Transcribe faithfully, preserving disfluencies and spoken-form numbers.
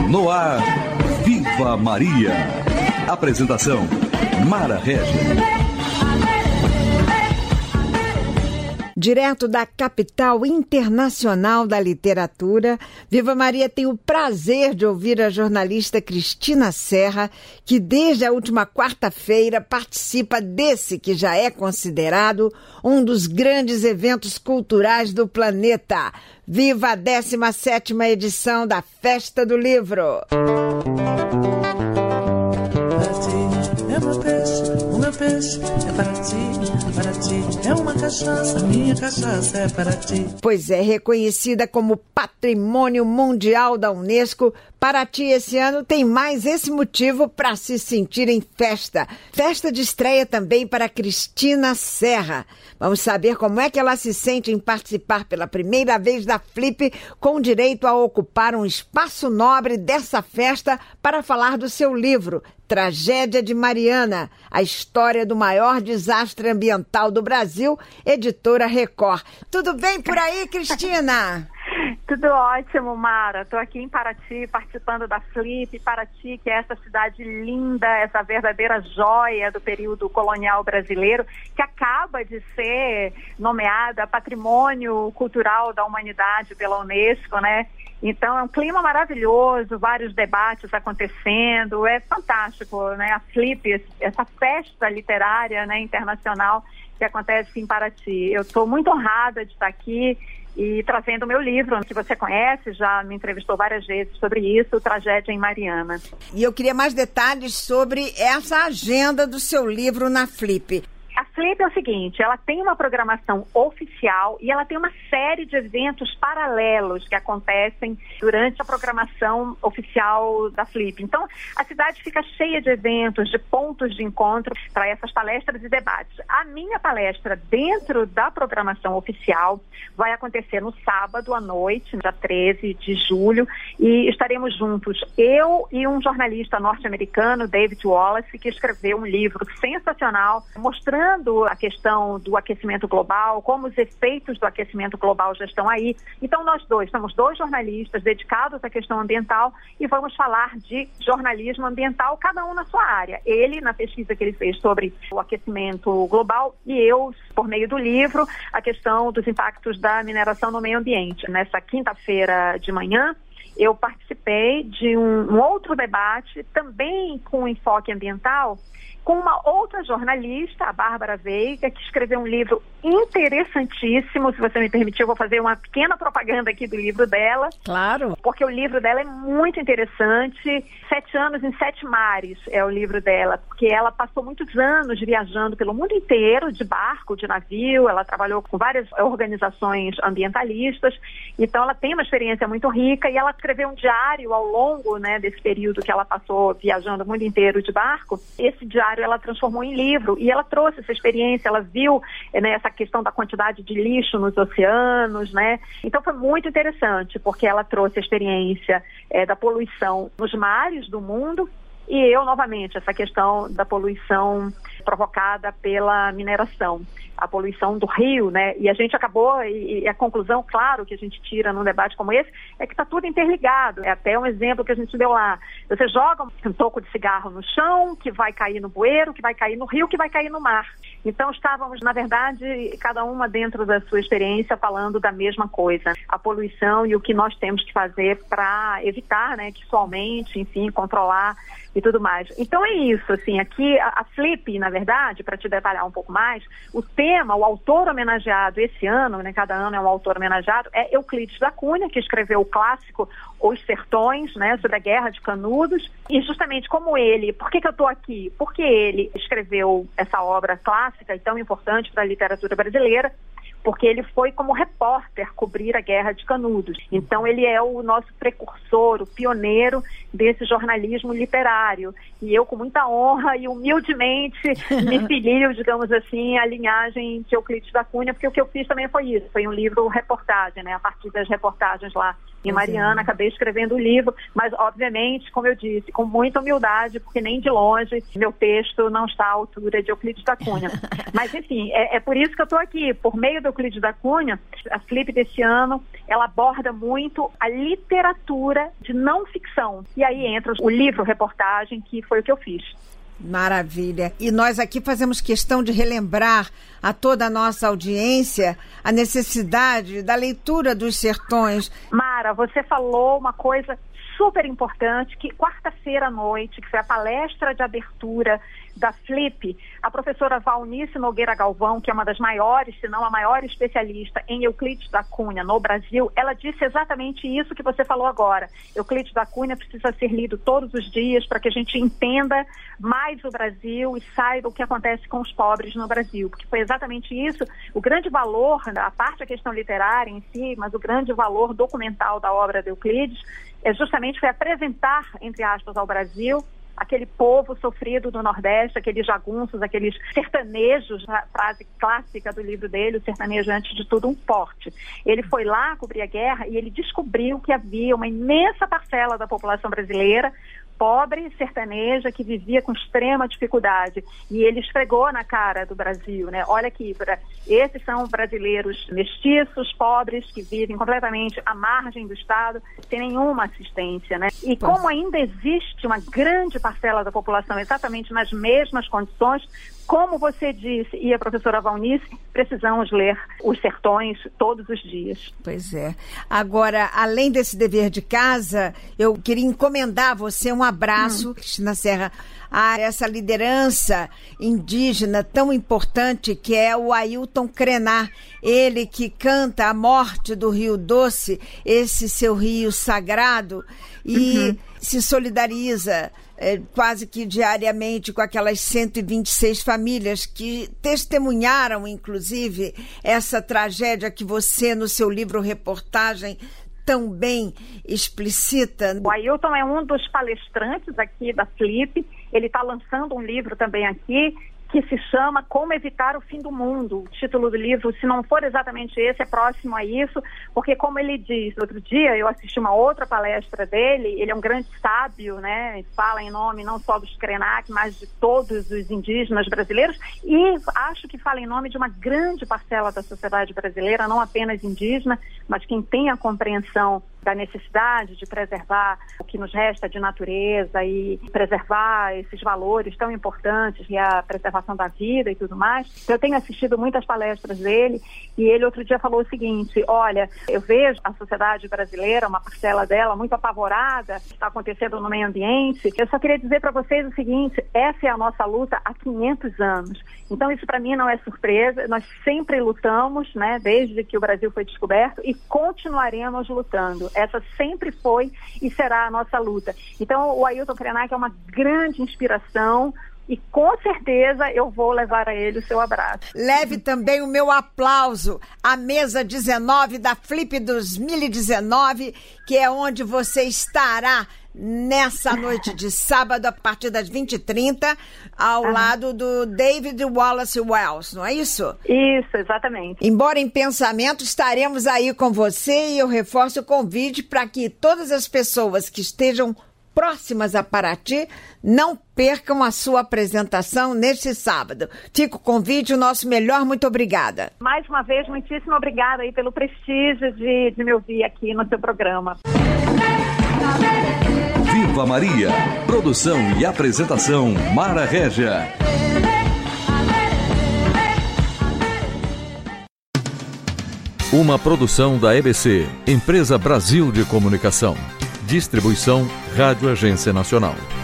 No ar, Viva Maria. Apresentação, Mara Regis. Direto da capital internacional da literatura, Viva Maria tem o prazer de ouvir a jornalista Cristina Serra, que desde a última quarta-feira participa desse que já é considerado um dos grandes eventos culturais do planeta. Viva a décima sétima edição da Festa do Livro! Peixe, é para ti, para ti, é uma cachaça, minha cachaça é para ti. Pois é, reconhecida como Patrimônio Mundial da Unesco, Paraty esse ano tem mais esse motivo para se sentir em festa. Festa de estreia também para Cristina Serra. Vamos saber como é que ela se sente em participar pela primeira vez da Flip, com direito a ocupar um espaço nobre dessa festa para falar do seu livro, Tragédia de Mariana, a história do maior desastre ambiental do Brasil, editora Record. Tudo bem por aí, Cristina? Tudo ótimo, Mara. Estou aqui em Paraty, participando da Flip. Paraty, que é essa cidade linda, essa verdadeira joia do período colonial brasileiro, que acaba de ser nomeada Patrimônio Cultural da Humanidade pela Unesco, né? Então é um clima maravilhoso, vários debates acontecendo, é fantástico, né? A Flip, essa festa literária, né, internacional que acontece em Paraty. Eu estou muito honrada de estar aqui e trazendo o meu livro, que você conhece, já me entrevistou várias vezes sobre isso, Tragédia em Mariana. E eu queria mais detalhes sobre essa agenda do seu livro na Flip. A Flip é o seguinte, ela tem uma programação oficial e ela tem uma série de eventos paralelos que acontecem durante a programação oficial da Flip. Então, a cidade fica cheia de eventos, de pontos de encontro para essas palestras e debates. A minha palestra dentro da programação oficial vai acontecer no sábado à noite, dia treze de julho, e estaremos juntos, eu e um jornalista norte-americano, David Wallace, que escreveu um livro sensacional mostrando a questão do aquecimento global, como os efeitos do aquecimento global já estão aí. Então nós dois, somos dois jornalistas dedicados à questão ambiental e vamos falar de jornalismo ambiental, cada um na sua área. Ele, na pesquisa que ele fez sobre o aquecimento global, e eu, por meio do livro, a questão dos impactos da mineração no meio ambiente. Nessa quinta-feira de manhã, eu participei de um, um outro debate, também com enfoque ambiental, com uma outra jornalista, a Bárbara Veiga, que escreveu um livro interessantíssimo. Se você me permitir, eu vou fazer uma pequena propaganda aqui do livro dela. Claro. Porque o livro dela é muito interessante. Sete anos em sete mares é o livro dela, porque ela passou muitos anos viajando pelo mundo inteiro, de barco, de navio. Ela trabalhou com várias organizações ambientalistas. Então, ela tem uma experiência muito rica e ela escreveu um diário ao longo, né, desse período que ela passou viajando o mundo inteiro de barco. Esse diário ela transformou em livro e ela trouxe essa experiência, ela viu, né, essa questão da quantidade de lixo nos oceanos, né? Então foi muito interessante, porque ela trouxe a experiência é, da poluição nos mares do mundo e eu, novamente, essa questão da poluição provocada pela mineração, a poluição do rio, né? E a gente acabou, e, e a conclusão, claro, que a gente tira num debate como esse, é que está tudo interligado. É até um exemplo que a gente deu lá. Você joga um toco de cigarro no chão, que vai cair no bueiro, que vai cair no rio, que vai cair no mar. Então estávamos, na verdade, cada uma dentro da sua experiência falando da mesma coisa. A poluição e o que nós temos que fazer para evitar, né, que isso aumente, enfim, controlar e tudo mais. Então é isso, assim, aqui a, a Flip, na verdade, para te detalhar um pouco mais, o tema, o autor homenageado esse ano, né, cada ano é um autor homenageado, é Euclides da Cunha, que escreveu o clássico Os Sertões, né, sobre a Guerra de Canudos, e justamente como ele, por que que eu estou aqui? Porque ele escreveu essa obra clássica e tão importante para a literatura brasileira, porque ele foi como repórter cobrir a Guerra de Canudos. Então ele é o nosso precursor, o pioneiro desse jornalismo literário. E eu, com muita honra e humildemente, me filio, digamos assim, à linhagem de Euclides da Cunha, porque o que eu fiz também foi isso, foi um livro reportagem, né? A partir das reportagens lá em Mariana, acabei escrevendo o livro, mas obviamente, como eu disse, com muita humildade, porque nem de longe meu texto não está à altura de Euclides da Cunha. Mas enfim, é, é por isso que eu estou aqui, por meio do Euclides da Cunha, a Flip desse ano, ela aborda muito a literatura de não ficção. E aí entra o livro-reportagem, que foi o que eu fiz. Maravilha. E nós aqui fazemos questão de relembrar a toda a nossa audiência a necessidade da leitura dos sertões. Mara, você falou uma coisa super importante, que quarta-feira à noite, que foi a palestra de abertura da Flip, a professora Valnice Nogueira Galvão, que é uma das maiores, se não a maior especialista em Euclides da Cunha no Brasil, ela disse exatamente isso que você falou agora. Euclides da Cunha precisa ser lido todos os dias para que a gente entenda mais o Brasil e saiba o que acontece com os pobres no Brasil, porque foi exatamente isso, o grande valor, a parte da questão literária em si, mas o grande valor documental da obra de Euclides é justamente foi apresentar, entre aspas, ao Brasil aquele povo sofrido do Nordeste, aqueles jagunços, aqueles sertanejos, a frase clássica do livro dele, o sertanejo antes de tudo um forte. Ele foi lá cobrir a guerra e ele descobriu que havia uma imensa parcela da população brasileira pobre, sertaneja, que vivia com extrema dificuldade. E ele esfregou na cara do Brasil, né? Olha aqui, esses são brasileiros mestiços, pobres, que vivem completamente à margem do Estado, sem nenhuma assistência, né? E como ainda existe uma grande parcela da população exatamente nas mesmas condições, como você disse, e a professora Valnice, precisamos ler Os Sertões todos os dias. Pois é. Agora, além desse dever de casa, eu queria encomendar a você um abraço, hum. Cristina Serra, a essa liderança indígena tão importante que é o Ailton Krenar. Ele que canta a morte do Rio Doce, esse seu rio sagrado, e uhum. se solidariza é, quase que diariamente com aquelas cento e vinte e seis famílias que testemunharam, inclusive, essa tragédia que você, no seu livro-reportagem, tão bem explicita. O Ailton é um dos palestrantes aqui da Flip. Ele está lançando um livro também aqui, que se chama Como Evitar o Fim do Mundo. O título do livro, se não for exatamente esse, é próximo a isso, porque como ele diz, outro dia eu assisti uma outra palestra dele, ele é um grande sábio, né? Fala em nome não só dos Krenak, mas de todos os indígenas brasileiros, e acho que fala em nome de uma grande parcela da sociedade brasileira, não apenas indígena, mas quem tem a compreensão da necessidade de preservar o que nos resta de natureza e preservar esses valores tão importantes, que é a preservação da vida e tudo mais. Eu tenho assistido muitas palestras dele e ele outro dia falou o seguinte: olha, eu vejo a sociedade brasileira, uma parcela dela muito apavorada, que está acontecendo no meio ambiente. Eu só queria dizer para vocês o seguinte: essa é a nossa luta há quinhentos anos. Então isso para mim não é surpresa, nós sempre lutamos, né, desde que o Brasil foi descoberto, e continuaremos lutando. Essa sempre foi e será a nossa luta. Então o Ailton Krenak é uma grande inspiração e com certeza eu vou levar a ele o seu abraço. Leve também o meu aplauso à mesa dezenove da Flip dois mil e dezenove, que é onde você estará nessa noite de sábado, a partir das vinte e trinta, ao uhum. lado do David Wallace Wells, não é isso? Isso, exatamente. Embora em pensamento, estaremos aí com você e eu reforço o convite para que todas as pessoas que estejam próximas a Paraty não percam a sua apresentação neste sábado. Fica o convite, o nosso melhor, muito obrigada. Mais uma vez, muitíssimo obrigada aí pelo prestígio de, de me ouvir aqui no seu programa. Viva Maria! Produção e apresentação, Mara Régia. Uma produção da E B C, Empresa Brasil de Comunicação. Distribuição Rádio Agência Nacional.